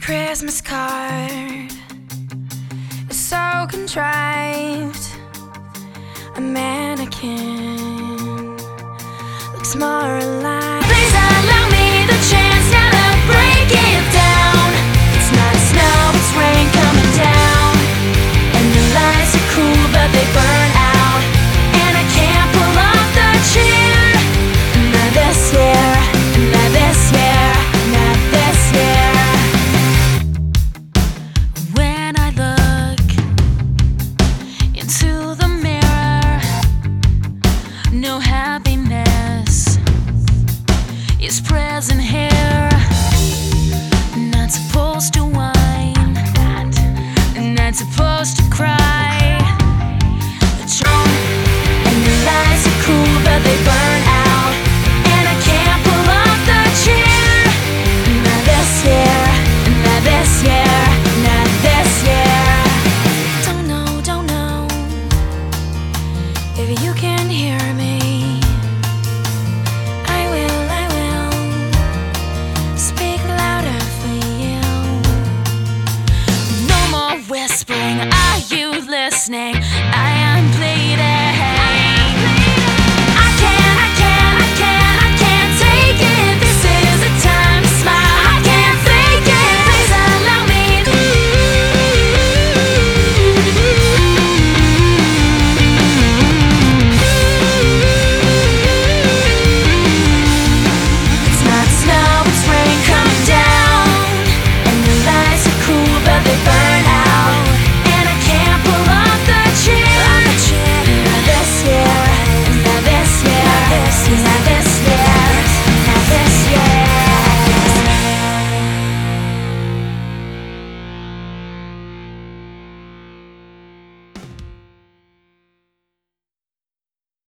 Christmas card is so contrived. A mannequin looks more alive. Please allow me the chance now to break it down. It's not snow, it's rain coming down. And the lights are cool, but they burn out. And I can't pull off the cheer. Not this year, not this year, not this year. When I look into the mirror, no happiness is present here. Not supposed to whine, not supposed to cry. And the lights are cool, but they burn out. And I can't pull off the cheer. Not this year, not this year, not this year. Don't know if you can hear me. I will speak louder for you. No more whispering, are you listening?